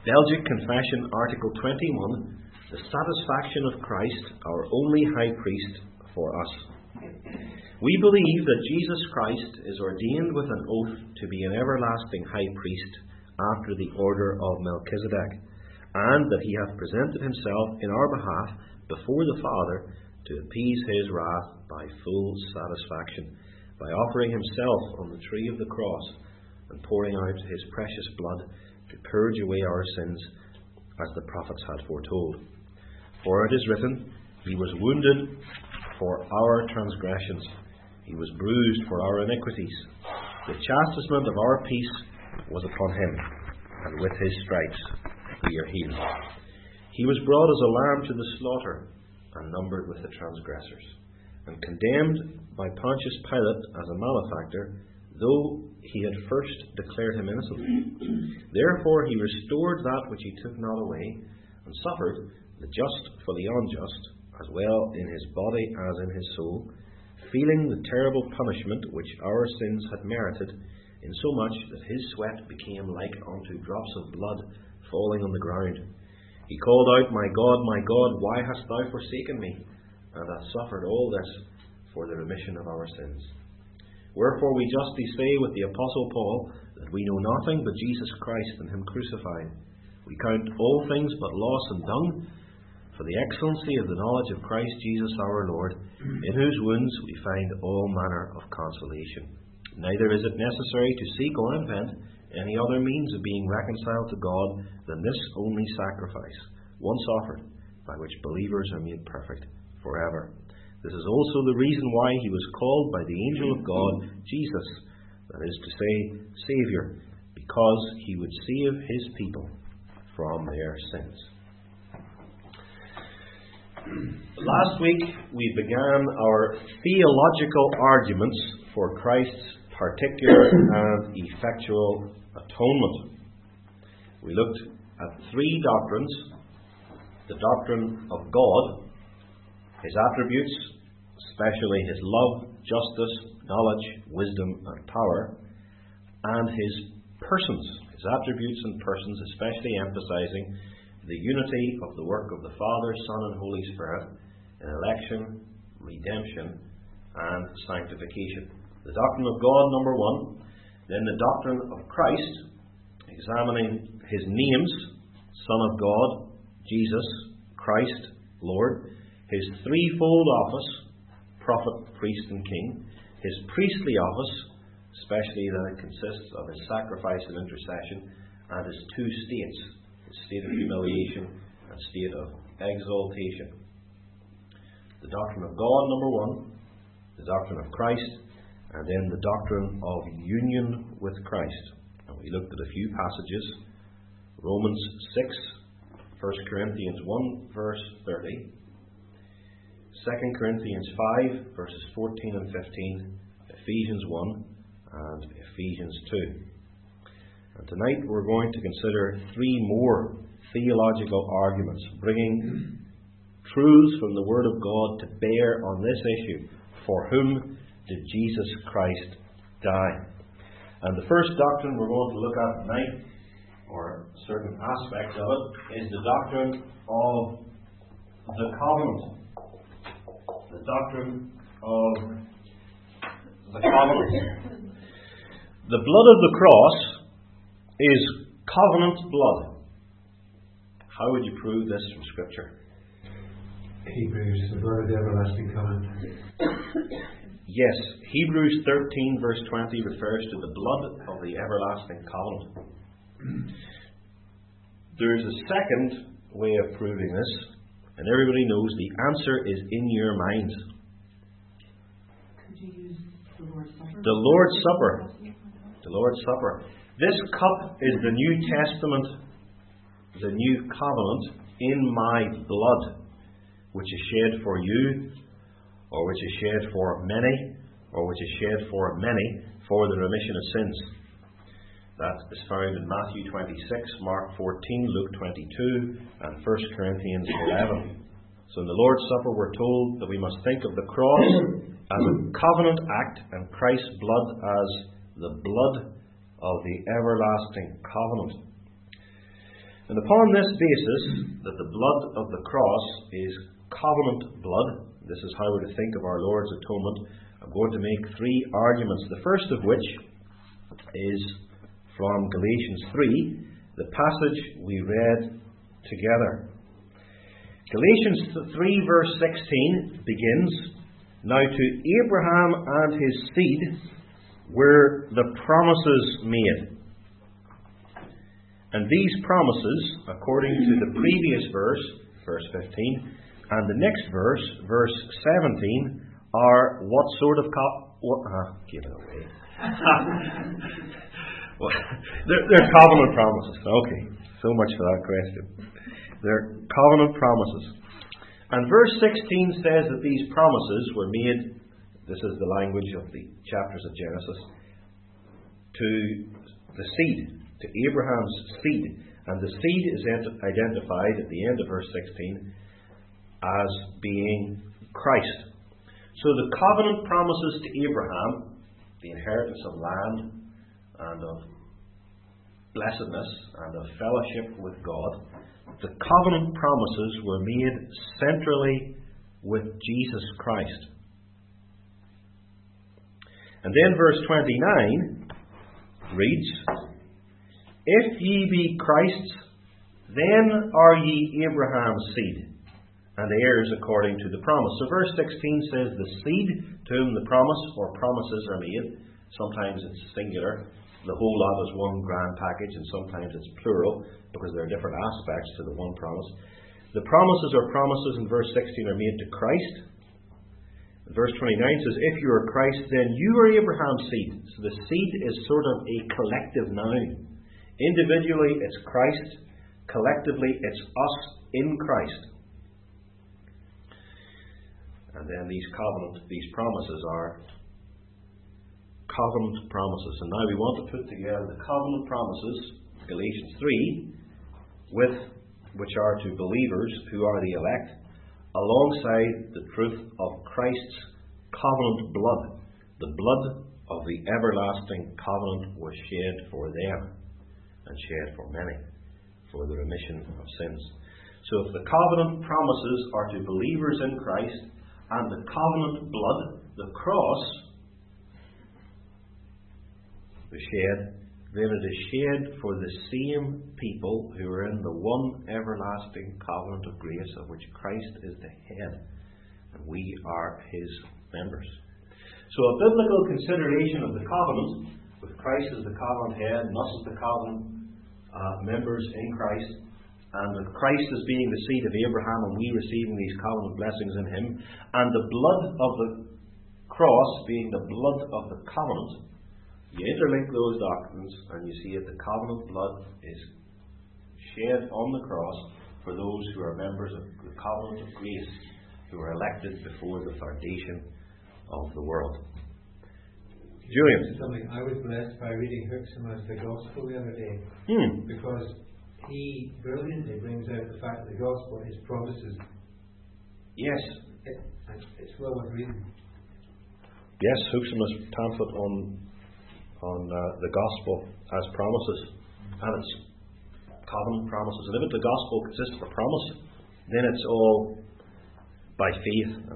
Belgic Confession, Article 21, the satisfaction of Christ, our only high priest for us. We believe that Jesus Christ is ordained with an oath to be an everlasting high priest after the order of Melchizedek, and that he hath presented himself in our behalf before the Father to appease his wrath by full satisfaction, by offering himself on the tree of the cross and pouring out his precious blood to purge away our sins, as the prophets had foretold. For it is written, He was wounded for our transgressions, He was bruised for our iniquities. The chastisement of our peace was upon him, and with his stripes we are healed. He was brought as a lamb to the slaughter, and numbered with the transgressors, and condemned by Pontius Pilate as a malefactor, though he had first declared him innocent. Therefore he restored that which he took not away, and suffered the just for the unjust, as well in his body as in his soul, feeling the terrible punishment which our sins had merited, insomuch that his sweat became like unto drops of blood falling on the ground. He called out, my God, why hast thou forsaken me? And hath suffered all this for the remission of our sins. Wherefore we justly say with the Apostle Paul, that we know nothing but Jesus Christ and him crucified. We count all things but loss and dung, for the excellency of the knowledge of Christ Jesus our Lord, in whose wounds we find all manner of consolation. Neither is it necessary to seek or invent any other means of being reconciled to God than this only sacrifice, once offered, by which believers are made perfect forever. This is also the reason why he was called by the angel of God Jesus, that is to say, Saviour, because he would save his people from their sins. Last week we began our theological arguments for Christ's particular and effectual atonement. We looked at three doctrines: the doctrine of God, his attributes, especially his love, justice, knowledge, wisdom and power, and his persons, his attributes and persons, especially emphasizing the unity of the work of the Father, Son and Holy Spirit in election, redemption and sanctification. The doctrine of God, number one. Then the doctrine of Christ, examining his names: Son of God, Jesus, Christ, Lord. His threefold office: prophet, priest and king. His priestly office, especially that it consists of his sacrifice and intercession, and his two states: the state of humiliation and state of exaltation. The doctrine of God, number one. The doctrine of Christ, and then the doctrine of union with Christ. And we looked at a few passages: Romans 6, 1 Corinthians 1, verse 30, 2 Corinthians 5, verses 14 and 15, Ephesians 1, and Ephesians 2. And tonight we're going to consider three more theological arguments, bringing truths from the Word of God to bear on this issue: for whom did Jesus Christ die? And the first doctrine we're going to look at tonight, or certain aspects of it, is the doctrine of the covenant. The doctrine of the covenant. The blood of the cross is covenant blood. How would you prove this from Scripture? Hebrews, the blood of the everlasting covenant. Yes, Hebrews 13 verse 20 refers to the blood of the everlasting covenant. There's a second way of proving this, and everybody knows the answer is in your minds. Could you use the Lord's Supper? The Lord's Supper. The Lord's Supper. This cup is the New Testament, the new covenant in my blood, which is shed for you, or which is shed for many, or which is shed for many for the remission of sins. That is found in Matthew 26, Mark 14, Luke 22, and 1 Corinthians 11. So in the Lord's Supper we're told that we must think of the cross as a covenant act and Christ's blood as the blood of the everlasting covenant. And upon this basis, that the blood of the cross is covenant blood, this is how we're to think of our Lord's atonement, I'm going to make three arguments. The first of which is from Galatians 3, the passage we read together. Galatians 3 verse 16 begins, "Now to Abraham and his seed were the promises made." And these promises, according to the previous verse, verse 15, and the next verse, verse 17, are what sort of give it away. Well, they're covenant promises. Okay, so much for that question. They're covenant promises. And verse 16 says that these promises were made, this is the language of the chapters of Genesis, to the seed, to Abraham's seed. And the seed is identified at the end of verse 16 as being Christ. So the covenant promises to Abraham, the inheritance of land and of blessedness and of fellowship with God, the covenant promises were made centrally with Jesus Christ. And then verse 29 reads, "If ye be Christ's, then are ye Abraham's seed, and heirs according to the promise." So verse 16 says the seed to whom the promise or promises are made. Sometimes it's singular, the whole lot is one grand package, and sometimes it's plural because there are different aspects to the one promise. The promises or promises in verse 16 are made to Christ. Verse 29 says, "If you are Christ, then you are Abraham's seed." So the seed is sort of a collective noun. Individually, it's Christ. Collectively, it's us in Christ. And then these promises are covenant promises. And now we want to put together the covenant promises, Galatians 3, which are to believers who are the elect, alongside the truth of Christ's covenant blood. The blood of the everlasting covenant was shed for them, and shed for many, for the remission of sins. So if the covenant promises are to believers in Christ, and the covenant blood, the cross, was shed, then it is shed for the same people who are in the one everlasting covenant of grace, of which Christ is the head, and we are his members. So a biblical consideration of the covenant, with Christ as the covenant head, and us as the covenant members in Christ, and with Christ as being the seed of Abraham, and we receiving these covenant blessings in him, and the blood of the cross being the blood of the covenant, you interlink those doctrines and you see that the covenant blood is shed on the cross for those who are members of the covenant of grace, who are elected before the foundation of the world. Julian. Something I was blessed by reading Huxamas the Gospel the other day, because he brilliantly brings out the fact that the Gospel is promises. Yes. It's well worth reading. Yes, Huxamas pamphlet on the Gospel as promises, and it's covenant promises. And if the Gospel consists of a promise, then it's all by faith and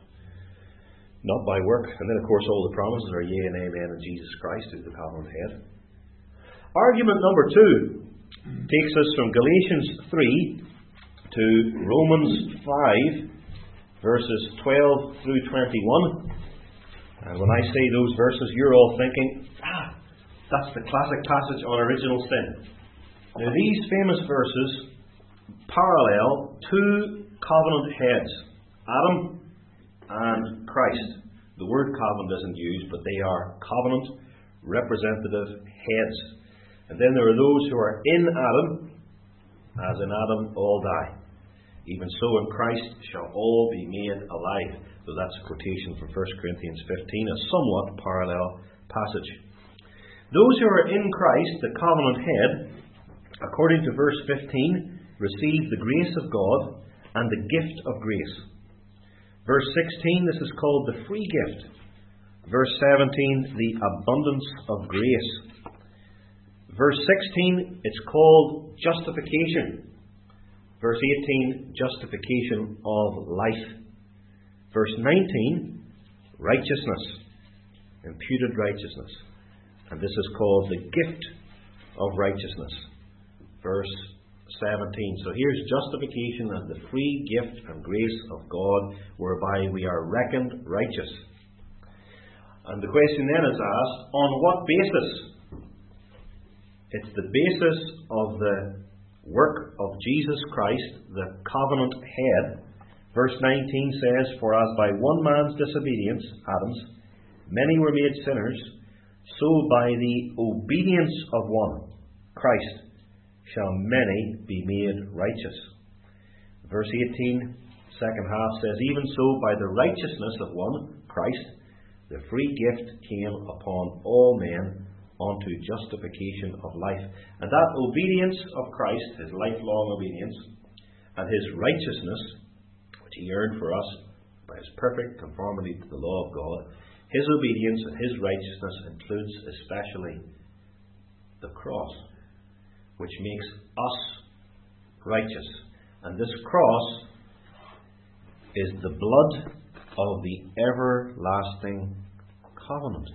not by work. And then, of course, all the promises are yea and amen in Jesus Christ, who is the covenant head. Argument number 2 takes us from Galatians 3 to Romans 5, verses 12 through 21. And when I say those verses, you're all thinking, that's the classic passage on original sin. Now, these famous verses parallel two covenant heads, Adam and Christ. The word covenant isn't used, but they are covenant representative heads. And then there are those who are in Adam, as in Adam all die. Even so in Christ shall all be made alive. So that's a quotation from 1 Corinthians 15, a somewhat parallel passage. Those who are in Christ, the covenant head, according to verse 15, receive the grace of God and the gift of grace. Verse 16, this is called the free gift. Verse 17, the abundance of grace. Verse 16, it's called justification. Verse 18, justification of life. Verse 19, righteousness, imputed righteousness. And this is called the gift of righteousness. Verse 17. So here's justification as the free gift and grace of God, whereby we are reckoned righteous. And the question then is asked, on what basis? It's the basis of the work of Jesus Christ, the covenant head. Verse 19 says, for as by one man's disobedience, Adam's, many were made sinners, so by the obedience of one, Christ, shall many be made righteous. Verse 18, second half says, even so by the righteousness of one, Christ, the free gift came upon all men unto justification of life. And that obedience of Christ, his lifelong obedience, and his righteousness, which he earned for us by his perfect conformity to the law of God, his obedience and his righteousness includes especially the cross, which makes us righteous. And this cross is the blood of the everlasting covenant.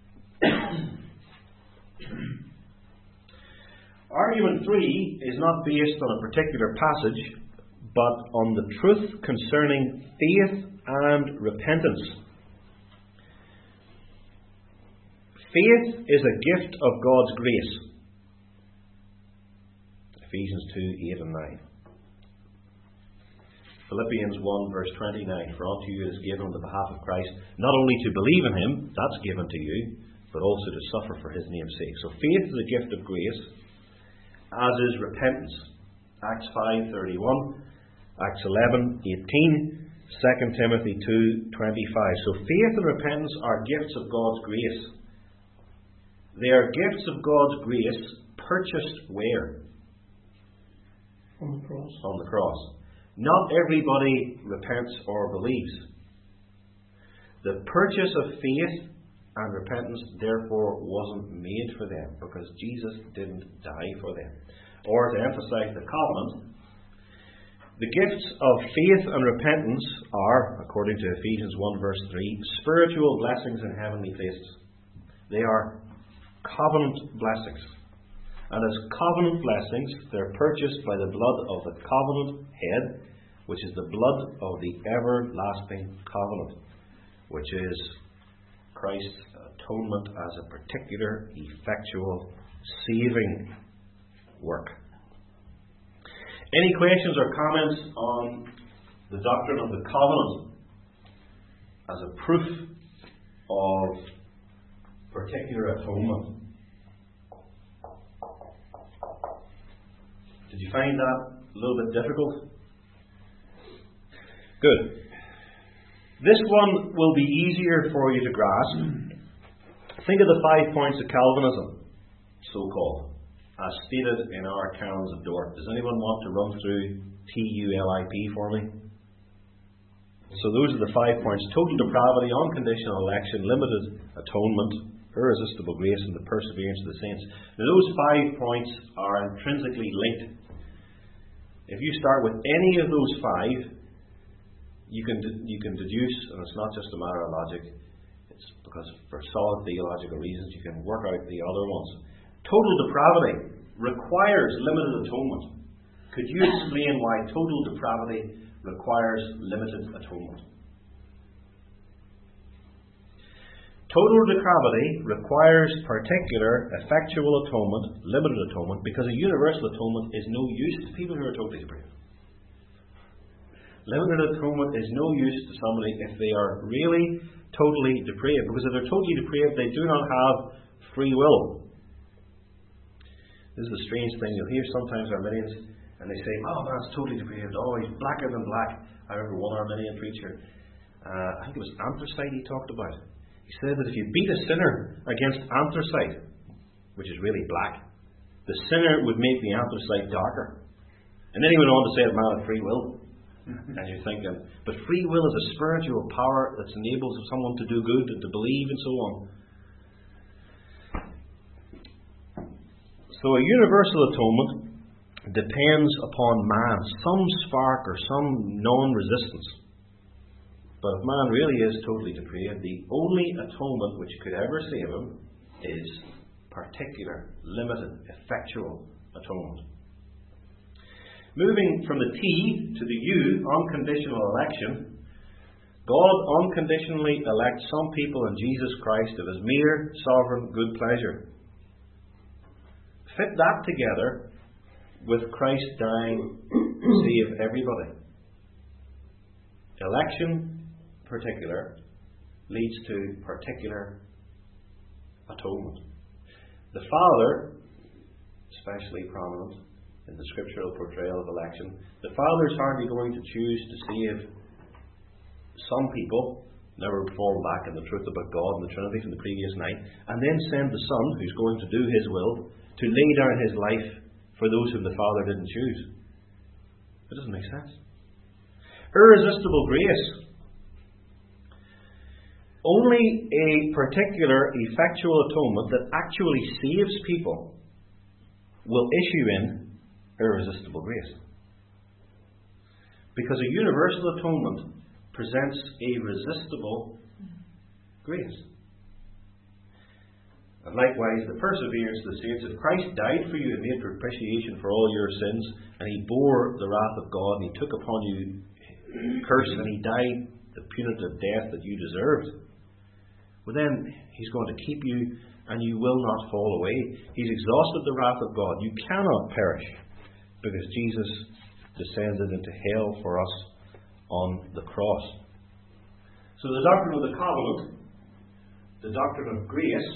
Argument 3 is not based on a particular passage, but on the truth concerning faith and repentance. Faith is a gift of God's grace. Ephesians 2, 8 and 9. Philippians 1 verse 29, for unto you is given on the behalf of Christ, not only to believe in him, that's given to you, but also to suffer for his name's sake. So faith is a gift of grace, as is repentance. Acts 5:31, Acts 11:18, 2 Timothy 2:25. So faith and repentance are gifts of God's grace. They are gifts of God's grace purchased where? On the cross. On the cross. Not everybody repents or believes. The purchase of faith and repentance therefore wasn't made for them, because Jesus didn't die for them. Or to emphasize the covenant, the gifts of faith and repentance are, according to Ephesians 1 verse 3, spiritual blessings in heavenly places. They are covenant blessings. And as covenant blessings, they're purchased by the blood of the covenant head, which is the blood of the everlasting covenant, which is Christ's atonement as a particular, effectual, saving work. Any questions or comments on the doctrine of the covenant as a proof of particular atonement? Did you find that a little bit difficult? Good. This one will be easier for you to grasp. Think of the 5 points of Calvinism, so-called, as stated in our Canons of Dort. Does anyone want to run through TULIP for me? So those are the 5 points. Total depravity, unconditional election, limited atonement, irresistible grace, and the perseverance of the saints. Now those 5 points are intrinsically linked. If you start with any of those 5, you can deduce, and it's not just a matter of logic, it's because for solid theological reasons you can work out the other ones. Total depravity requires limited atonement. Could you explain why total depravity requires limited atonement? Total depravity requires particular, effectual atonement, limited atonement, because a universal atonement is no use to people who are totally depraved. Limited atonement is no use to somebody if they are really totally depraved, because if they're totally depraved, they do not have free will. This is a strange thing. You'll hear sometimes Arminians, and they say, oh, man's totally depraved. Oh, he's blacker than black. I remember one Arminian preacher, I think it was anthracite he talked about. He said that if you beat a sinner against anthracite, which is really black, the sinner would make the anthracite darker. And then he went on to say that man had free will. And you're thinking, but free will is a spiritual power that enables someone to do good and to believe and so on. So a universal atonement depends upon man, some spark or some non-resistance. But if man really is totally depraved, the only atonement which could ever save him is particular, limited, effectual atonement. Moving from the T to the U, unconditional election, God unconditionally elects some people in Jesus Christ of His mere, sovereign, good pleasure. Fit that together with Christ dying to save everybody. Election, particular, leads to particular atonement. The Father, especially prominent in the scriptural portrayal of election, the Father is hardly going to choose to save some people, never fall back in the truth about God and the Trinity from the previous night, and then send the Son, who's going to do His will, to lay down His life for those whom the Father didn't choose. It doesn't make sense. Irresistible grace. Only a particular effectual atonement that actually saves people will issue in irresistible grace. Because a universal atonement presents a resistible grace. And likewise, the perseverance of the saints. If Christ died for you and made propitiation for all your sins, and He bore the wrath of God, and He took upon you curse, and He died the punitive death that you deserved, well then He's going to keep you, and you will not fall away. He's exhausted the wrath of God. You cannot perish, because Jesus descended into hell for us on the cross. So the doctrine of the covenant, the doctrine of grace,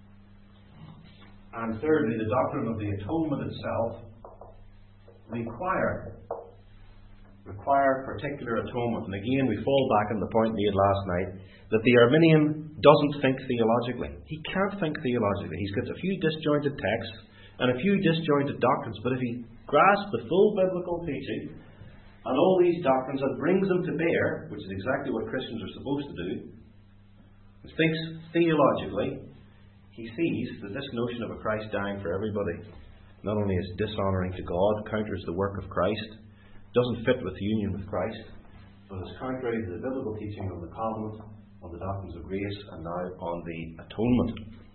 and thirdly, the doctrine of the atonement itself require particular atonement. And again, we fall back on the point made last night that the Arminian doesn't think theologically. He can't think theologically. He's got a few disjointed texts and a few disjointed doctrines, but if he grasps the full biblical teaching and all these doctrines and brings them to bear, which is exactly what Christians are supposed to do, and thinks theologically, he sees that this notion of a Christ dying for everybody not only is dishonouring to God, counters the work of Christ, doesn't fit with the union with Christ, but is contrary to the biblical teaching of the covenant, on the doctrines of grace, and now on the atonement.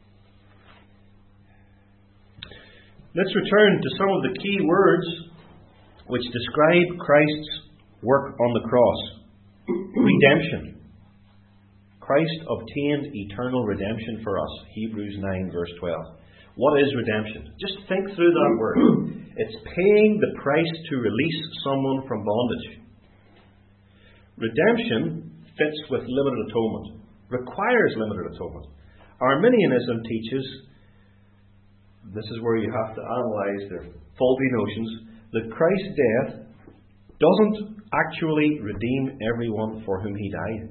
Let's return to some of the key words which describe Christ's work on the cross. Redemption. Christ obtained eternal redemption for us. Hebrews 9 verse 12. What is redemption? Just think through that word. It's paying the price to release someone from bondage. Redemption fits with limited atonement, requires limited atonement. Arminianism teaches, this is where you have to analyse their faulty notions, that Christ's death doesn't actually redeem everyone for whom He died.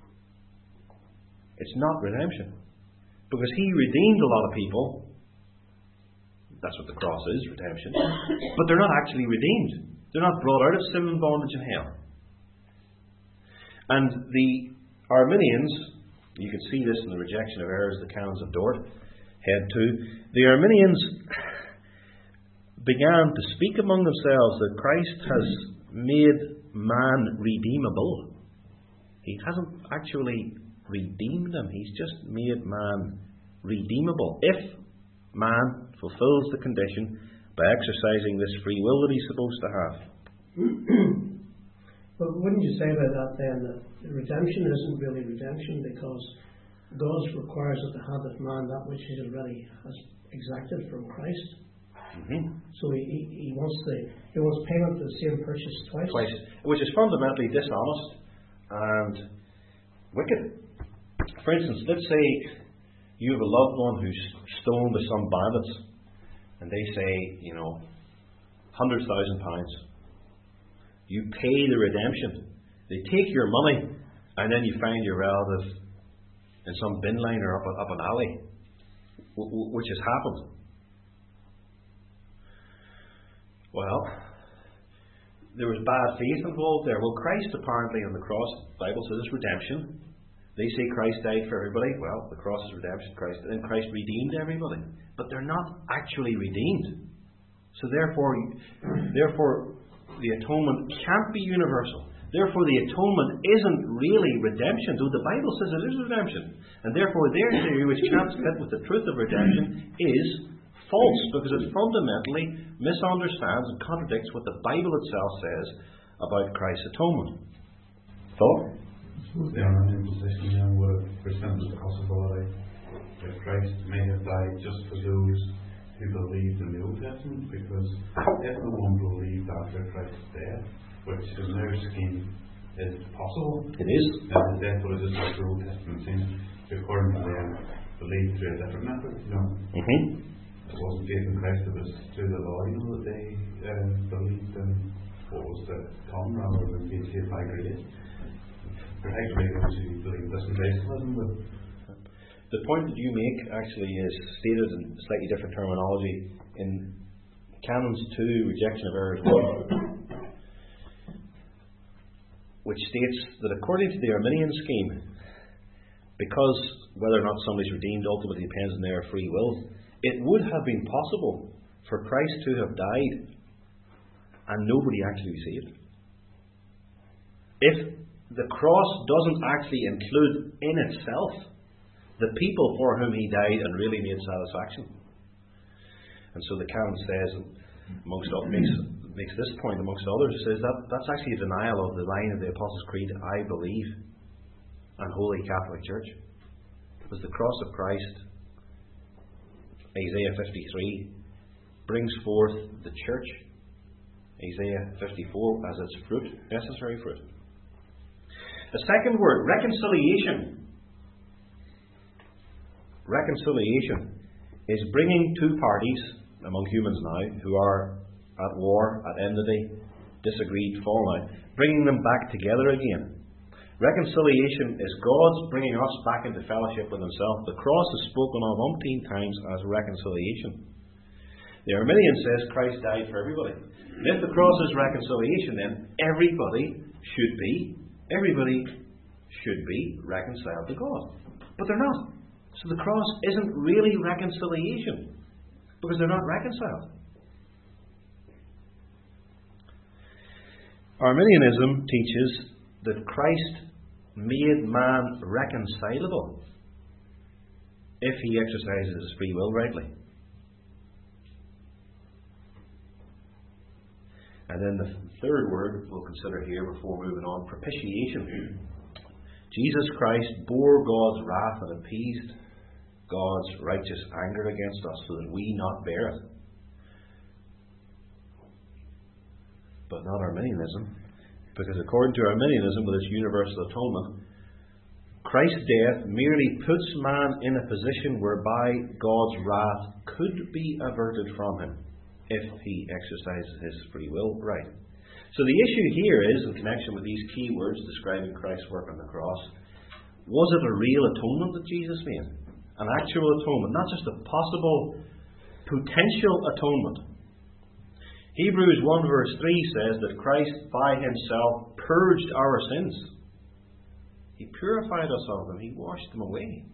It's not redemption. Because He redeemed a lot of people. That's what the cross is, redemption. But they're not actually redeemed. They're not brought out of sin and bondage and hell. And the Arminians, you can see this in the rejection of errors, the Canons of Dort, head 2. The Arminians began to speak among themselves that Christ has made man redeemable. He hasn't actually redeemed him. He's just made man redeemable. If man fulfills the condition by exercising this free will that he's supposed to have. But wouldn't you say by that then that redemption isn't really redemption, because God requires at the hand of man that which He already has exacted from Christ? Mm-hmm. So he wants payment for the same purchase twice, which is fundamentally dishonest and wicked. For instance, let's say you have a loved one who's stolen by some bandits, and they say, £100,000. You pay the redemption. They take your money, and then you find your relative in some bin liner up an alley, which has happened. Well, there was bad faith involved there. Well, Christ apparently on the cross, the Bible says, is redemption. They say Christ died for everybody. Well, the cross is redemption. Then Christ redeemed everybody. But they're not actually redeemed. So therefore, the atonement can't be universal. Therefore, the atonement isn't really redemption, though the Bible says it is redemption. And therefore, their theory, which can't fit with the truth of redemption, is false, because it fundamentally misunderstands and contradicts what the Bible itself says about Christ's atonement. Thought? The Arminian position then would present the possibility that Christ may have died just for those who believed in the Old Testament, because if no one believed after Christ's death, which in their scheme is possible, It is. the death was just like the Old Testament seems, according to them, believed through a different method. No. It wasn't faith in Christ, it was through the law, that they believed in what was to come rather than being saved by grace. Particularly those who believe dispensationalism. The point that you make actually is stated in slightly different terminology in Canons 2, Rejection of Errors 1, which states that according to the Arminian scheme, because whether or not somebody's redeemed ultimately depends on their free will, it would have been possible for Christ to have died and nobody actually saved. If the cross doesn't actually include in itself the people for whom he died and really made satisfaction. And so the canon says, amongst others, makes this point amongst others, it says that that's actually a denial of the line of the Apostles' Creed, I believe, and Holy Catholic Church. Because the cross of Christ, Isaiah 53, brings forth the church, Isaiah 54, as its fruit, necessary fruit. The second word, reconciliation. Reconciliation is bringing two parties among humans now who are at war, at enmity, disagreed, fallen out, bringing them back together again. Reconciliation is God's bringing us back into fellowship with Himself. The cross is spoken of umpteen times as reconciliation. The Arminian says Christ died for everybody. And if the cross is reconciliation, then everybody should be reconciled to God. But they're not. So the cross isn't really reconciliation, because they're not reconciled. Arminianism teaches that Christ made man reconcilable if he exercises his free will rightly. And then the third word we'll consider here before moving on, propitiation. Jesus Christ bore God's wrath and appeased God's righteous anger against us so that we not bear it. But not Arminianism, because according to Arminianism, with its universal atonement, Christ's death merely puts man in a position whereby God's wrath could be averted from him if he exercises his free will right. So the issue here is, in connection with these key words describing Christ's work on the cross, was it a real atonement that Jesus made? An actual atonement, not just a possible, potential atonement. Hebrews 1 verse 3 says that Christ by Himself purged our sins. He purified us of them. He washed them away.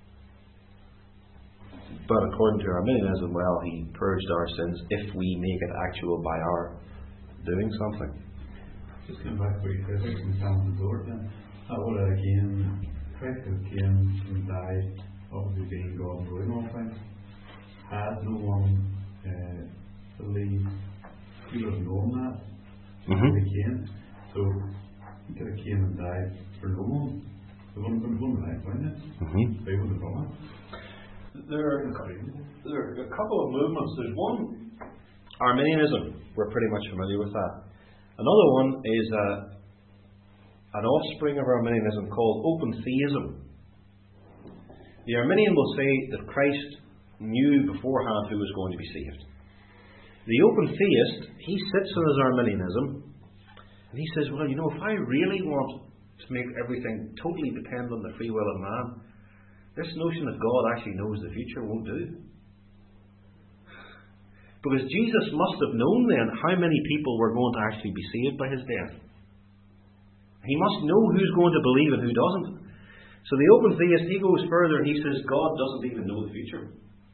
But according to Arminianism, well, He purged our sins if we make it actual by our doing something. Just going back to what you said from Psalm the Lord then. That would again, Christ who came and died, obviously being God and ruling all things, had no one believed, he would have known that he came. So he could have came and died for no one. There wouldn't have been life, wouldn't it? They wouldn't have done it. There are a couple of movements. There's one, Arminianism. We're pretty much familiar with that. Another one is an offspring of Arminianism called open theism. The Arminian will say that Christ knew beforehand who was going to be saved. The open theist, he sits in his Arminianism and he says, well, if I really want to make everything totally depend on the free will of man, this notion that God actually knows the future won't do. Because Jesus must have known then how many people were going to actually be saved by His death. He must know who's going to believe and who doesn't. So the open theist, he goes further and he says God doesn't even know the future.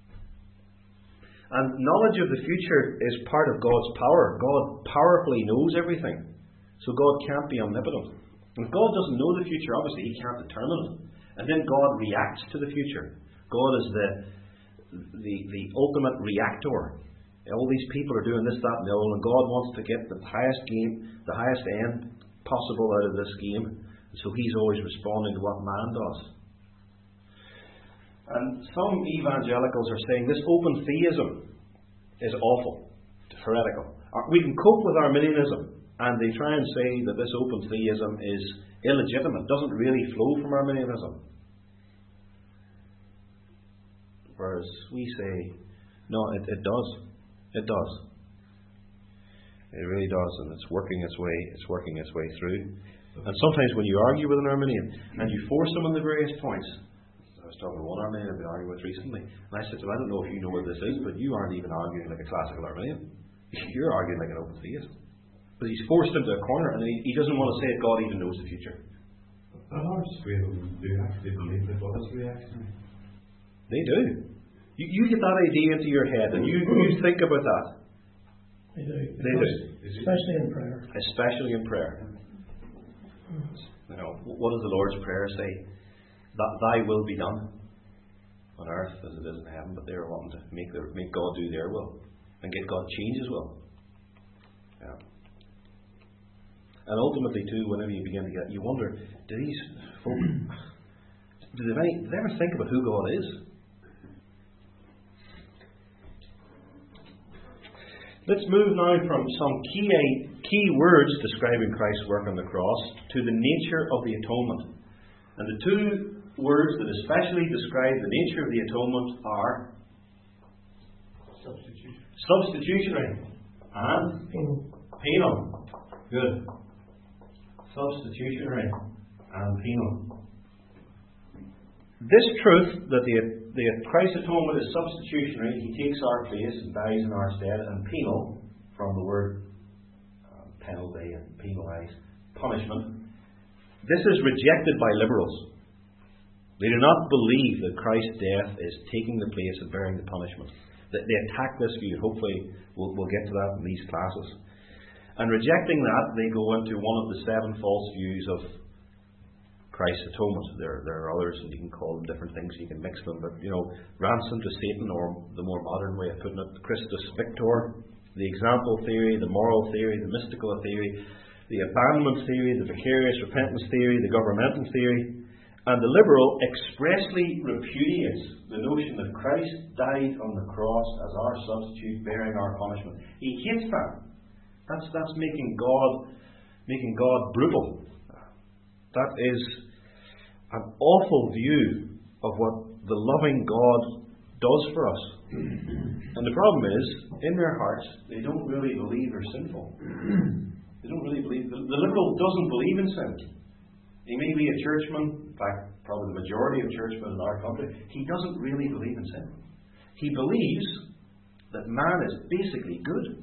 And knowledge of the future is part of God's power. God powerfully knows everything. So God can't be omnipotent. If God doesn't know the future, obviously He can't determine it. And then God reacts to the future. God is the ultimate reactor. All these people are doing this, that, and the other, and God wants to get the highest end possible out of this game. And so He's always responding to what man does. And some evangelicals are saying this open theism is awful, heretical. We can cope with Arminianism, and they try and say that this open theism is illegitimate, doesn't really flow from Arminianism. Whereas we say, no, it does. It does. It really does, and it's working its way through. And sometimes when you argue with an Arminian and you force them on the various points, I was talking to one Arminian I've been arguing with recently, and I said to him, I don't know if you know what this is, but you aren't even arguing like a classical Arminian. You're arguing like an open theist. But he's forced into a corner, and he doesn't want to say that God even knows the future. A large swathe of them do actually believe that God is reactionary. They do. You get that idea into your head, and you think about that. They do. They do. Especially in prayer. Especially in prayer. You know, what does the Lord's Prayer say? That Thy will be done on earth as it is in heaven. But they're wanting to make God do their will and get God to change His will. Yeah. And ultimately, too, whenever you begin to get, you wonder, do these folk, do they ever think about who God is? Let's move now from some key words describing Christ's work on the cross to the nature of the atonement. And the two words that especially describe the nature of the atonement are substitutionary and penal. Good. Substitutionary and penal. This truth that the Christ's atonement is substitutionary, He takes our place and dies in our stead, and penal, from the word penalty and penalise, punishment. This is rejected by liberals. They do not believe that Christ's death is taking the place and bearing the punishment. They attack this view. Hopefully we'll get to that in these classes. And rejecting that, they go into one of the 7 false views of Christ's atonement. There are others, and you can call them different things, you can mix them, but ransom to Satan, or the more modern way of putting it, Christus Victor, the example theory, the moral theory, the mystical theory, the abandonment theory, the vicarious repentance theory, the governmental theory. And the liberal expressly repudiates the notion that Christ died on the cross as our substitute, bearing our punishment. He hates that. That's making God brutal. That is an awful view of what the loving God does for us. And the problem is, in their hearts, they don't really believe they're sinful. They don't really believe. The liberal doesn't believe in sin. He may be a churchman, in fact, probably the majority of churchmen in our country. He doesn't really believe in sin. He believes that man is basically good.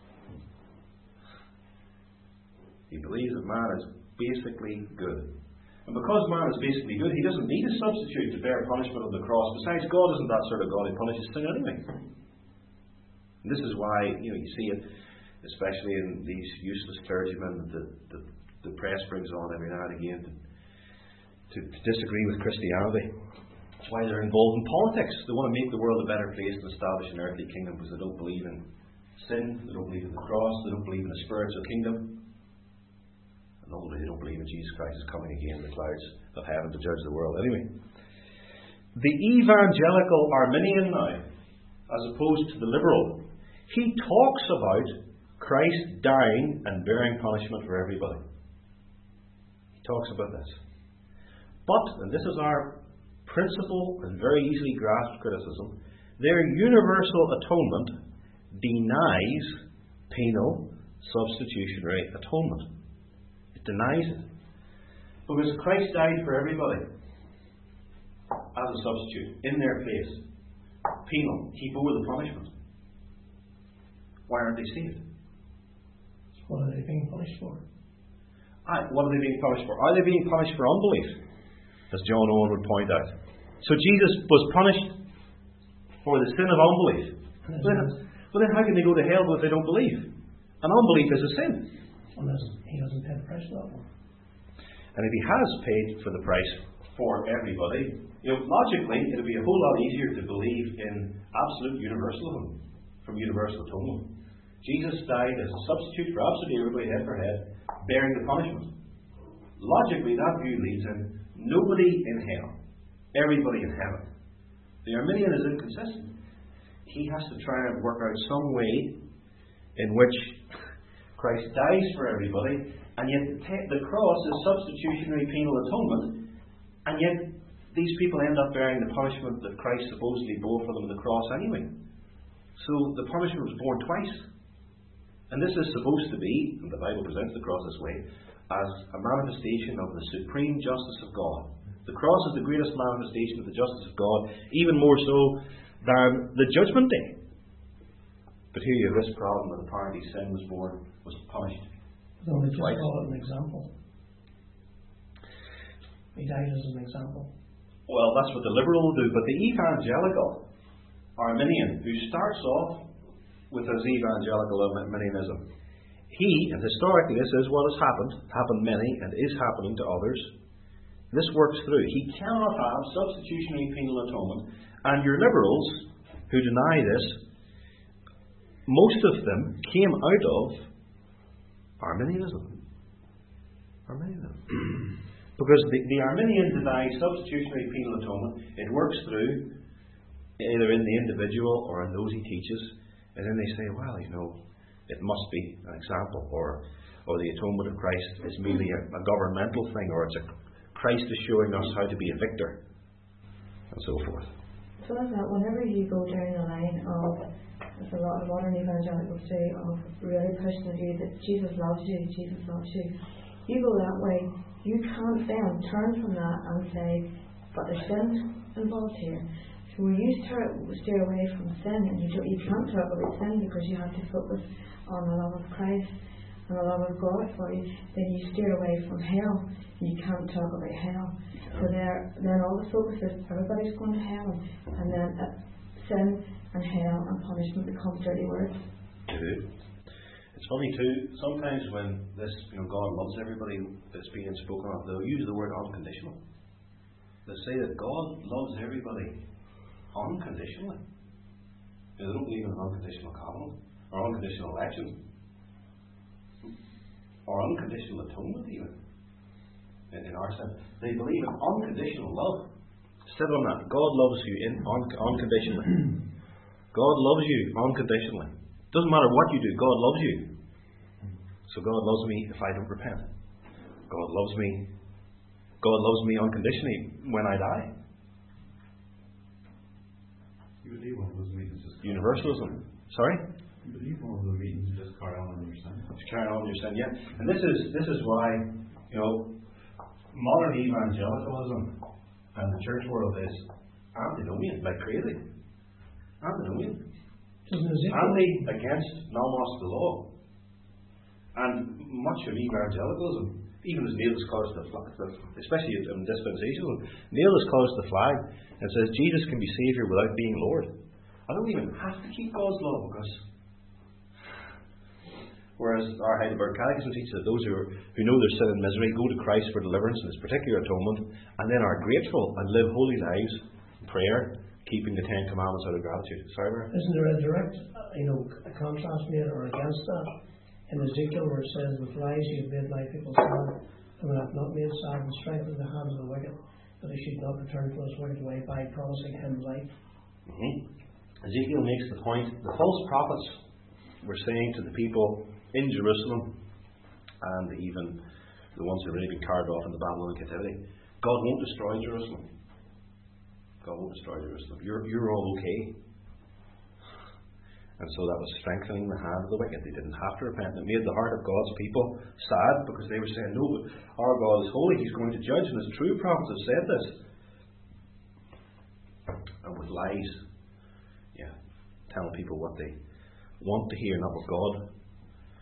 He believes that man is basically good. And because man is basically good, he doesn't need a substitute to bear punishment on the cross. Besides, God isn't that sort of God who punishes sin anyway. And this is why you see it, especially in these useless clergymen that the press brings on every now and again to disagree with Christianity. That's why they're involved in politics. They want to make the world a better place and establish an earthly kingdom, because they don't believe in sin, they don't believe in the cross, they don't believe in a spiritual kingdom. And ultimately they don't believe in Jesus Christ is coming again in the clouds of heaven to judge the world. Anyway, the evangelical Arminian now, as opposed to the liberal, he talks about Christ dying and bearing punishment for everybody. He talks about this. But, and this is our principal and very easily grasped criticism, their universal atonement denies penal substitutionary atonement. It denies it. Because Christ died for everybody as a substitute, in their place. Penal. He bore the punishment. Why aren't they saved? What are they being punished for? What are they being punished for? Are they being punished for unbelief? as John Owen would point out. So Jesus was punished for the sin of unbelief. Well then how can they go to hell if they don't believe? And unbelief is a sin. Unless he hasn't paid the price for that one. And if he has paid for the price for everybody, logically it would be a whole lot easier to believe in absolute universalism from universal atonement. Jesus died as a substitute for absolutely everybody head for head, bearing the punishment. Logically that view leads in nobody in hell, everybody in heaven. The Arminian is inconsistent. He has to try and work out some way in which Christ dies for everybody, and yet the cross is substitutionary penal atonement, and yet these people end up bearing the punishment that Christ supposedly bore for them on the cross anyway. So the punishment was borne twice. And this is supposed to be, and the Bible presents the cross this way, as a manifestation of the supreme justice of God. The cross is the greatest manifestation of the justice of God, even more so than the judgment day. But here you have this problem that apparently sin was punished. No, they just call it an example. He died as an example. Well, that's what the liberal will do, but the evangelical Arminian, who starts off with his evangelical Arminianism, he, and historically this is what has happened many, and is happening to others, this works through. He cannot have substitutionary penal atonement, and your liberals who deny this, most of them came out of Arminianism. Because the Arminian denies substitutionary penal atonement. It works through either in the individual or in those he teaches, and then they say, well, it must be an example, or the atonement of Christ is merely a governmental thing, or Christ is showing us how to be a victor, and so forth. So is that whenever you go down the line of, as a lot of modern evangelicals do, of really pushing the view that Jesus loves you, you go that way, you can't then turn from that and say, but there's sin involved here. So when you steer away from sin, and you can't talk about sin because you have to focus on the love of Christ and the love of God for you, then you steer away from hell, and you can't talk about hell. So then all the focus is everybody's going to hell, and then sin and hell and punishment become dirty words. It's funny too, sometimes when this, God loves everybody that's being spoken of, they'll use the word unconditional. They'll say that God loves everybody unconditionally. They don't believe in an unconditional covenant, or unconditional election, or unconditional atonement even. In our sense, they believe in unconditional love. Sit on that. God loves you unconditionally. God loves you unconditionally. Doesn't matter what you do, God loves you. So God loves me if I don't repent. God loves me unconditionally when I die. You believe one of those meetings just Universalism. Sorry? You believe one of those meetings just carry on in your sin? Just carry on in your sin, yeah. And this is why, modern evangelicalism and the church world is antinomian, like crazy. Antinomian. Anti against nomos the law. And much of evangelicalism, even as nails cause the flag, especially in dispensationalism, nails cause the flag and says Jesus can be Saviour without being Lord. I don't even have to keep God's law, because whereas our Heidelberg Catechism teaches that those who know their sin and misery go to Christ for deliverance and His particular atonement, and then are grateful and live holy lives in prayer, keeping the Ten Commandments out of gratitude. Sorry, Mary? Isn't there a direct, a contrast made or against that in Ezekiel, where it says, "With lies you have made my people sad, and hath not made sad, and strengthened the hands of the wicked, that he should not return from his wicked way by promising him life." Ezekiel makes the point, the false prophets were saying to the people in Jerusalem, and even the ones who had already been carried off in the Babylonian captivity, God won't destroy Jerusalem. God won't destroy Jerusalem. You're all okay. And so that was strengthening the hand of the wicked. They didn't have to repent. It made the heart of God's people sad, because they were saying, no, but our God is holy, He's going to judge, and His true prophets have said this. And with lies, telling people what they want to hear, not what God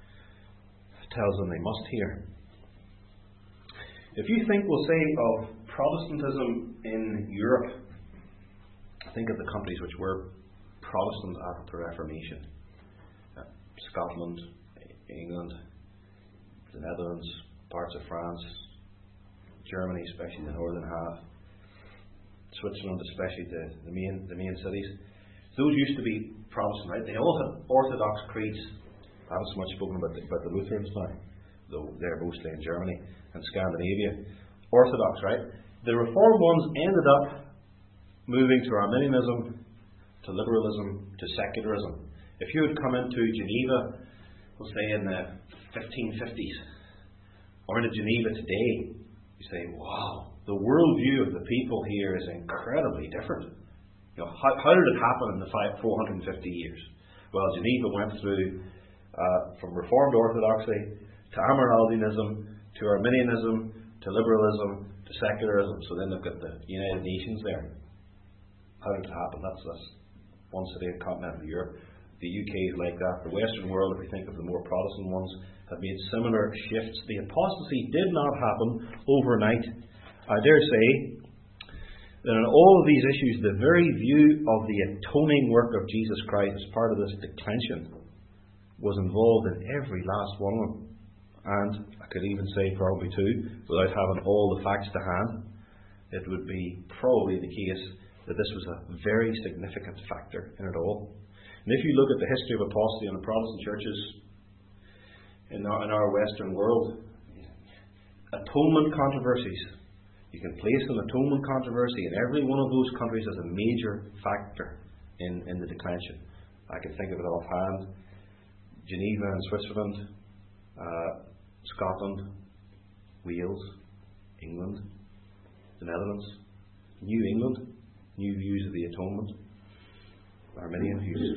tells them they must hear. If you think, we'll say, of Protestantism in Europe, think of the countries which were Protestant after the Reformation. Scotland, England, the Netherlands, parts of France, Germany, especially the northern half, Switzerland, especially the main cities. Those used to be Protestant, right? They all had Orthodox creeds. I haven't so much spoken about the Lutherans now, though they're mostly in Germany and Scandinavia. Orthodox, right? The Reformed ones ended up moving to Arminianism, to liberalism, to secularism. If you had come into Geneva, we'll say in the 1550s, or into Geneva today, you say, wow, the worldview of the people here is incredibly different. You know, how did it happen in the 450 years? Well, Geneva went through from Reformed Orthodoxy to Amyraldianism to Arminianism to liberalism to secularism. So then they've got the United Nations there. How did it happen? That's one city in continental Europe. The UK is like that. The Western world, if we think of the more Protestant ones, have made similar shifts. The apostasy did not happen overnight. I dare say that in all of these issues, the very view of the atoning work of Jesus Christ as part of this declension was involved in every last one of them. And I could even say probably too, without having all the facts to hand, it would be probably the case that this was a very significant factor in it all. And if you look at the history of apostasy in the Protestant churches in our Western world, atonement controversies, you can place an atonement controversy in every one of those countries as a major factor in the declension. I can think of it offhand. Geneva and Switzerland, Scotland, Wales, England, the Netherlands, New England, new views of the atonement, Arminian views.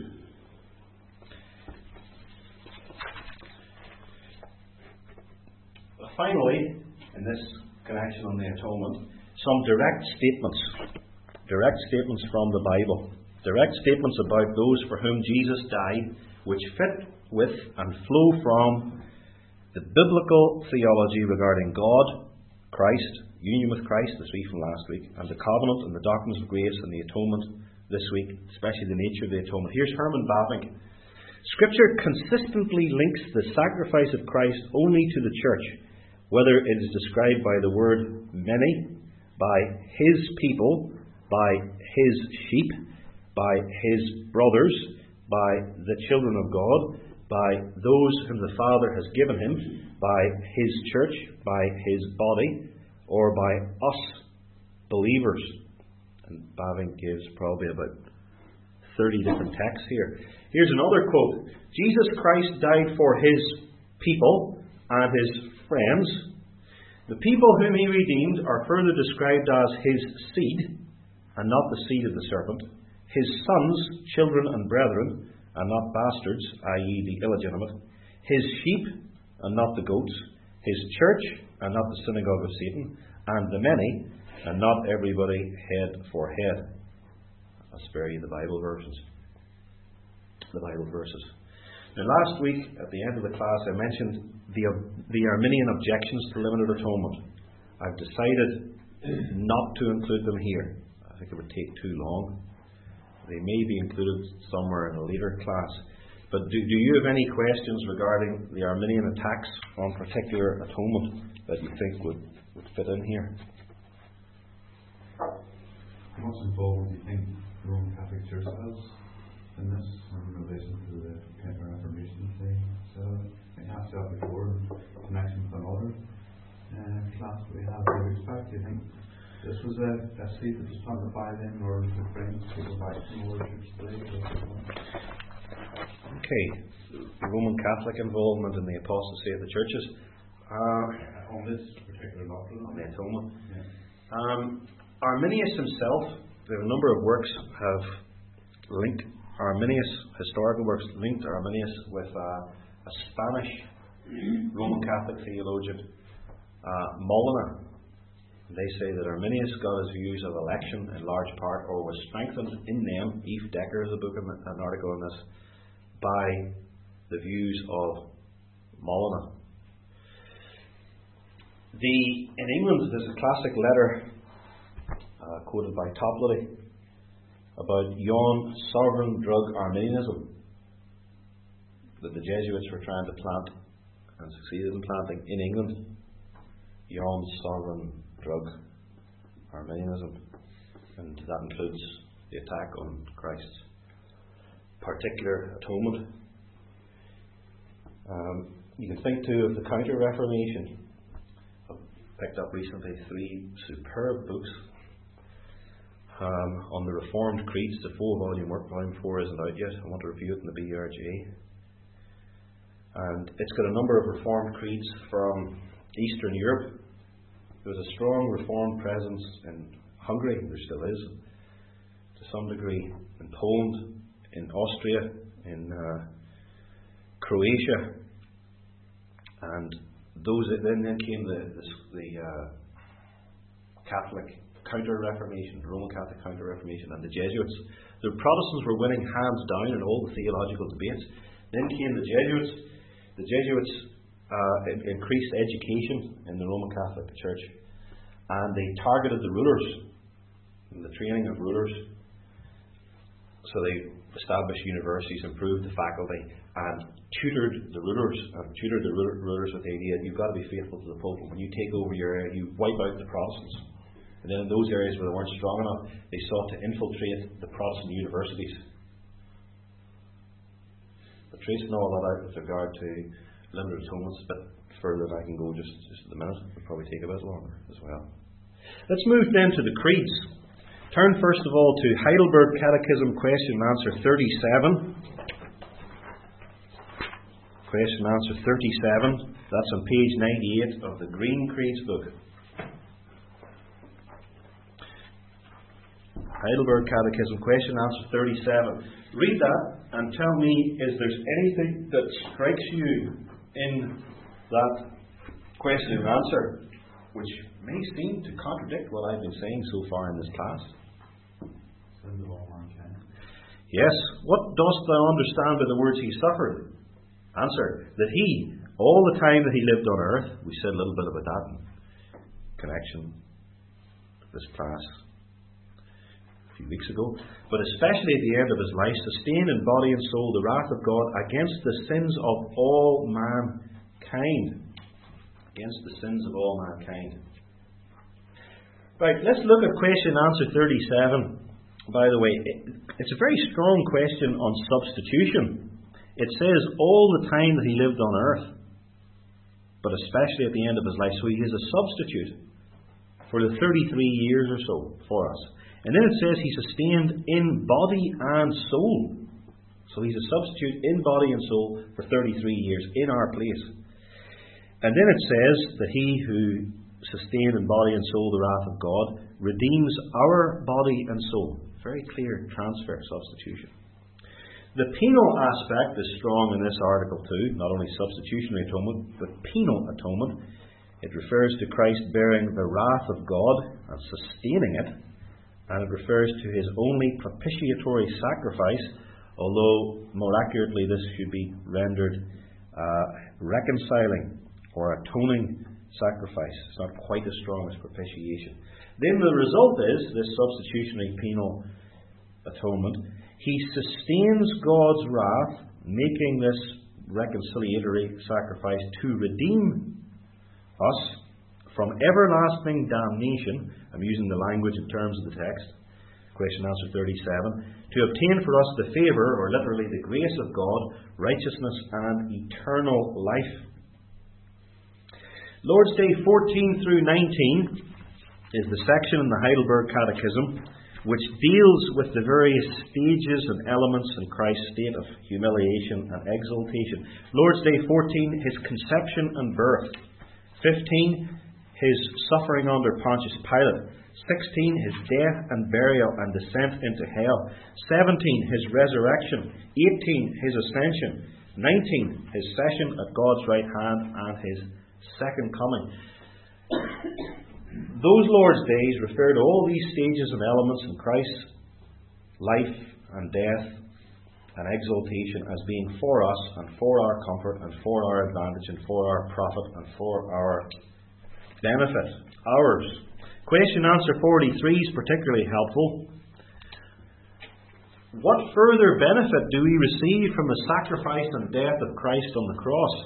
Finally, in this connection on the atonement, some direct statements from the Bible, direct statements about those for whom Jesus died, which fit with and flow from the biblical theology regarding God, Christ, union with Christ, this week from last week, and the covenant and the doctrines of grace and the atonement this week, especially the nature of the atonement. Here's Herman Bavinck. Scripture consistently links the sacrifice of Christ only to the church, whether it is described by the word many, by his people, by his sheep, by his brothers, by the children of God, by those whom the Father has given him, by his church, by his body, or by us believers. And Bavinck gives probably about 30 different texts here. Here's another quote. Jesus Christ died for his people and his friends. The people whom he redeemed are further described as his seed, and not the seed of the serpent, his sons, children and brethren, and not bastards, i.e. the illegitimate, his sheep, and not the goats, his church, and not the synagogue of Satan, and the many, and not everybody head for head. I'll spare you the Bible verses. Now last week, at the end of the class, I mentioned the Arminian objections to limited atonement. I've decided not to include them here. I think it would take too long. They may be included somewhere in a later class. But do you have any questions regarding the Arminian attacks on particular atonement that you think would fit in here? What's involved, do you think, the Roman Catholic Church has in this in relation to the Counter-Reformation thing? So I asked that before in connection with another class we had. What do you expect? Do you think this was a seed that was planted by them, or the friends people back from other churches today? Okay, the Roman Catholic involvement in the apostasy of the churches. On this particular doctrine, on the atonement. Yeah. Arminius himself, there are a number of works have linked Arminius, historical works linked Arminius with a Spanish Roman Catholic theologian, Molina. They say that Arminius got his views of election in large part, or was strengthened in them. Eve Decker has a book and an article on this, by the views of Molina. In England, there's a classic letter quoted by Toplady, about yon sovereign drug Arminianism that the Jesuits were trying to plant and succeeded in planting in England. Yon sovereign drug Arminianism, and that includes the attack on Christ's particular atonement. You can think too of the Counter-Reformation. I've picked up recently 3 superb books on the Reformed Creeds. The 4-volume work. Volume 4 isn't out yet. I want to review it in the BRJ. And it's got a number of Reformed creeds from Eastern Europe. There was a strong Reformed presence in Hungary, there still is, to some degree, in Poland, in Austria, in Croatia, and those then came the Catholic Counter-Reformation, the Roman Catholic Counter-Reformation, and the Jesuits. The Protestants were winning hands down in all the theological debates. Then came the Jesuits. The Jesuits increased education in the Roman Catholic Church, and they targeted the rulers and the training of rulers. So they established universities, improved the faculty, and tutored the rulers with the idea that you've got to be faithful to the Pope, and when you take over your area, you wipe out the Protestants. And then in those areas where they weren't strong enough, they sought to infiltrate the Protestant universities. But tracing all that out with regard to limited atonements, a bit further than I can go just at the minute. It'll probably take a bit longer as well. Let's move then to the creeds. Turn first of all to Heidelberg Catechism question and answer 37. Question and answer 37. That's on page 98 of the Green Creeds book. Heidelberg Catechism question and answer 37. Read that and tell me, is there anything that strikes you in that question and answer which may seem to contradict what I've been saying so far in this class? Sins of all mankind. Yes. What dost thou understand by the words he suffered? Answer, that he, all the time that he lived on earth, we said a little bit about that in connection with this class a few weeks ago, but especially at the end of his life, sustained in body and soul the wrath of God against the sins of all mankind. Against the sins of all mankind. Right, let's look at question and answer 37. By the way, it's a very strong question on substitution. It says all the time that he lived on earth, but especially at the end of his life. So he is a substitute for the 33 years or so for us. And then it says he sustained in body and soul. So he's a substitute in body and soul for 33 years in our place. And then it says that he who sustained in body and soul the wrath of God redeems our body and soul. Very clear transfer, substitution. The penal aspect is strong in this article too, not only substitutionary atonement, but penal atonement. It refers to Christ bearing the wrath of God and sustaining it, and it refers to his only propitiatory sacrifice, although more accurately this should be rendered reconciling or atoning sacrifice. It's not quite as strong as propitiation. Then the result is this substitutionary penal atonement. He sustains God's wrath, making this reconciliatory sacrifice to redeem us from everlasting damnation. I'm using the language in terms of the text. Question answer 37. To obtain for us the favour, or literally the grace of God, righteousness and eternal life. Lord's Day 14 through 19 is the section in the Heidelberg Catechism which deals with the various stages and elements in Christ's state of humiliation and exaltation. Lord's Day 14, his conception and birth. 15, his suffering under Pontius Pilate. 16, his death and burial and descent into hell. 17, his resurrection. 18, his ascension. 19, his session at God's right hand and his second coming. Those Lord's Days refer to all these stages and elements in Christ's life and death and exaltation as being for us and for our comfort and for our advantage and for our profit and for our benefit. Ours. Question answer 43 is particularly helpful. What further benefit do we receive from the sacrifice and death of Christ on the cross?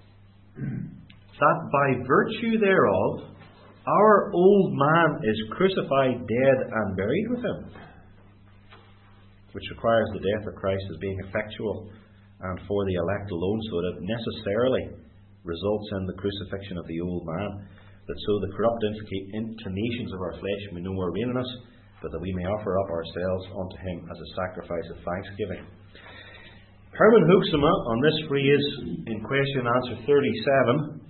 That by virtue thereof, our old man is crucified, dead, and buried with him, which requires the death of Christ as being effectual and for the elect alone, so that it necessarily results in the crucifixion of the old man, that so the corrupt inclinations of our flesh may no more reign in us, but that we may offer up ourselves unto him as a sacrifice of thanksgiving. Herman Hoeksema, on this phrase in question answer 37,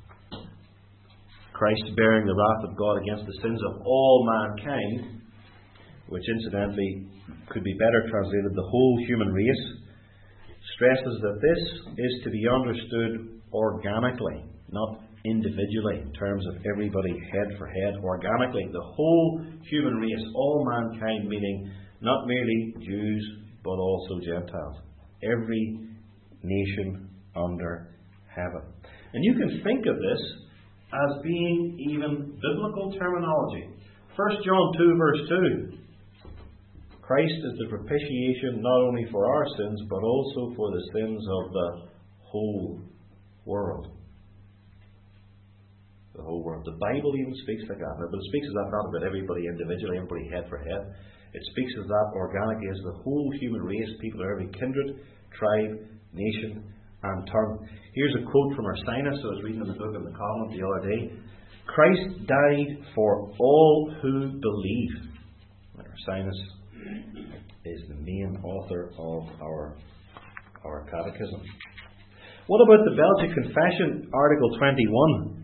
Christ bearing the wrath of God against the sins of all mankind, which incidentally could be better translated the whole human race, stresses that this is to be understood organically, not individually, in terms of everybody head for head. Organically, the whole human race, all mankind, meaning not merely Jews but also Gentiles. Every nation under heaven. And you can think of this as being even biblical terminology. 1 John 2 verse 2. Christ is the propitiation not only for our sins, but also for the sins of the whole world. The whole world. The Bible even speaks like that. But it speaks of that not about everybody individually, everybody head for head. It speaks of that organically as the whole human race, people of every kindred, tribe, nation, and tongue. Here's a quote from Ursinus. I was reading in the book of the Covenant the other day. Christ died for all who believe. Ursinus is the main author of our catechism. What about the Belgic Confession, Article 21?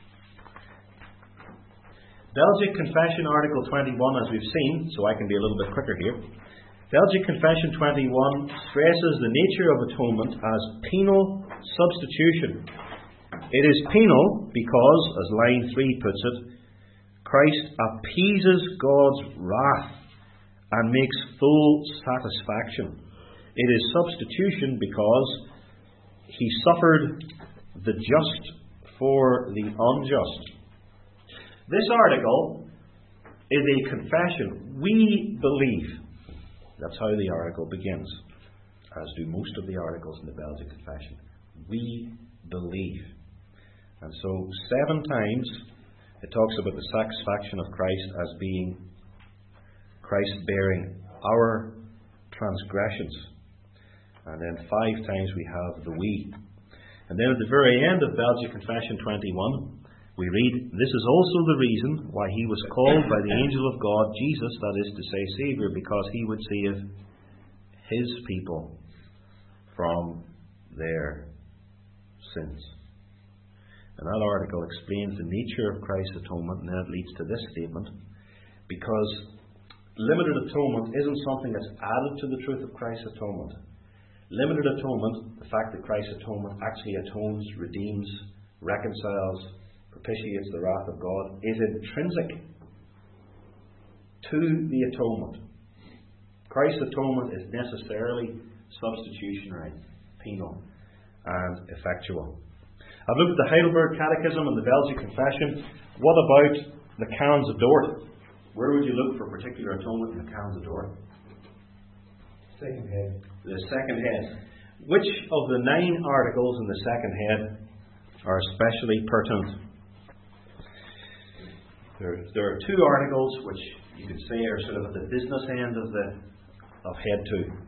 Belgic Confession, Article 21, as we've seen, so I can be a little bit quicker here. Belgic Confession 21 stresses the nature of atonement as penal substitution. It is penal because, as line 3 puts it, Christ appeases God's wrath and makes full satisfaction. It is substitution because he suffered the just for the unjust. This article is a confession. We believe. That's how the article begins, as do most of the articles in the Belgic Confession. We believe. And so 7 times it talks about the satisfaction of Christ as being Christ bearing our transgressions. And then 5 times we have the we. And then at the very end of Belgic Confession 21, we read, this is also the reason why he was called by the angel of God, Jesus, that is to say, Saviour, because he would save his people from their sins. And that article explains the nature of Christ's atonement, and then it leads to this statement, because limited atonement isn't something that's added to the truth of Christ's atonement. Limited atonement, the fact that Christ's atonement actually atones, redeems, reconciles, propitiates the wrath of God, is intrinsic to the atonement. Christ's atonement is necessarily substitutionary, penal, and effectual. I've looked at the Heidelberg Catechism and the Belgic Confession. What about the Canons of Dort? Where would you look for particular atonement in the Canons of Dort? Second head. The second head. Which of the 9 articles in the second head are especially pertinent? There are 2 articles which you could say are sort of at the business end of head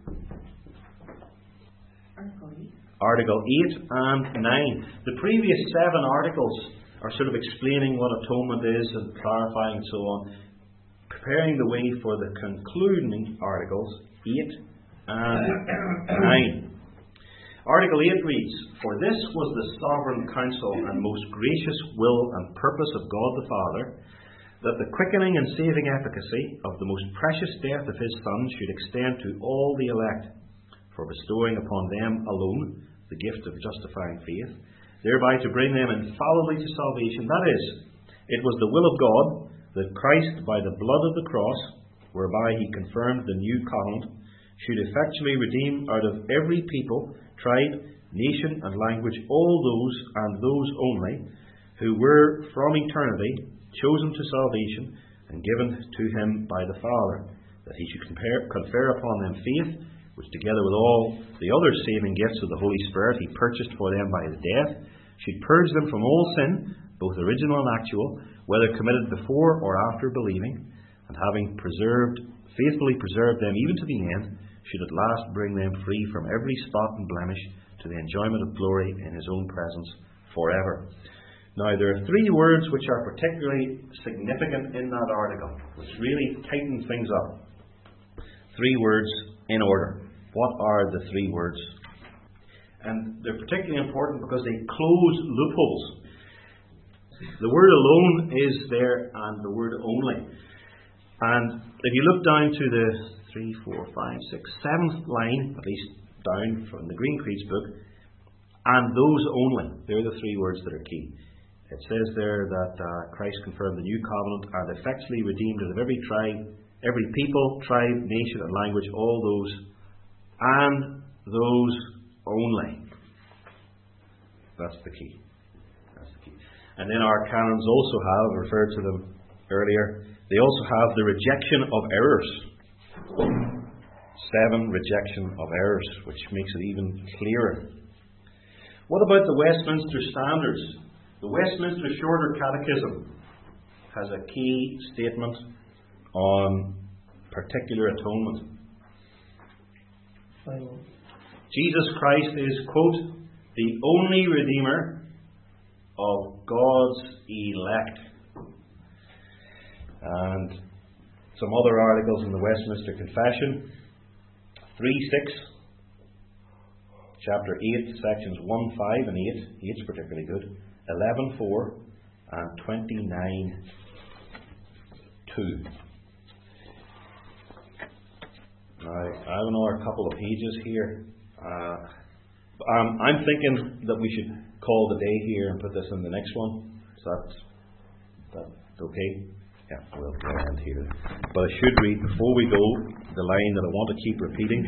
2. Article 8 and 9. The previous 7 articles are sort of explaining what atonement is and clarifying and so on, preparing the way for the concluding articles 8 and 9. Article 8 reads, for this was the sovereign counsel and most gracious will and purpose of God the Father, that the quickening and saving efficacy of the most precious death of his Son should extend to all the elect, for bestowing upon them alone the gift of justifying faith, thereby to bring them infallibly to salvation. That is, it was the will of God that Christ, by the blood of the cross, whereby he confirmed the new covenant, should effectually redeem out of every people, tribe, nation, and language all those, and those only, who were from eternity chosen to salvation and given to him by the Father, that he should confer upon them faith, which together with all the other saving gifts of the Holy Spirit he purchased for them by his death, should purge them from all sin, both original and actual, whether committed before or after believing, and having faithfully preserved them even to the end, should at last bring them free from every spot and blemish to the enjoyment of glory in his own presence forever. Now, there are three words which are particularly significant in that article, which really tighten things up. Three words in order. What are the three words? And they're particularly important because they close loopholes. The word alone is there, and the word only. And if you look down to the 7th line, at least down from the Green Creed's book, and those only, they're the three words that are key. It says there that Christ confirmed the new covenant and effectually redeemed it of every tribe, every people, tribe, nation, and language, all those, and those only. That's the key. That's the key. And then our canons also have, referred to them earlier, they also have the rejection of errors. 7 rejection of errors, which makes it even clearer. What about the Westminster Standards? The Westminster Shorter Catechism has a key statement on particular atonement. Jesus Christ is, quote, the only Redeemer of God's elect. And some other articles in the Westminster Confession, 3:6, chapter 8, sections 1, 5 and 8. 8's particularly good. 11:4 and 29:2. Now, I have another couple of pages here. I'm thinking that we should call the day here and put this in the next one. Is that okay? Yeah, we'll end here. But I should read, before we go, the line that I want to keep repeating.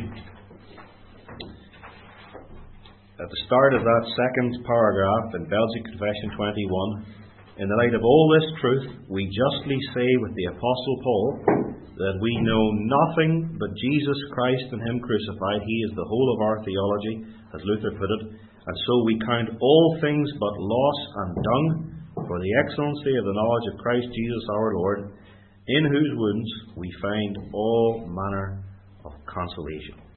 At the start of that second paragraph in Belgic Confession 21, in the light of all this truth, we justly say with the Apostle Paul that we know nothing but Jesus Christ and Him crucified. He is the whole of our theology, as Luther put it, and so we count all things but loss and dung for the excellency of the knowledge of Christ Jesus our Lord, in whose wounds we find all manner of consolation.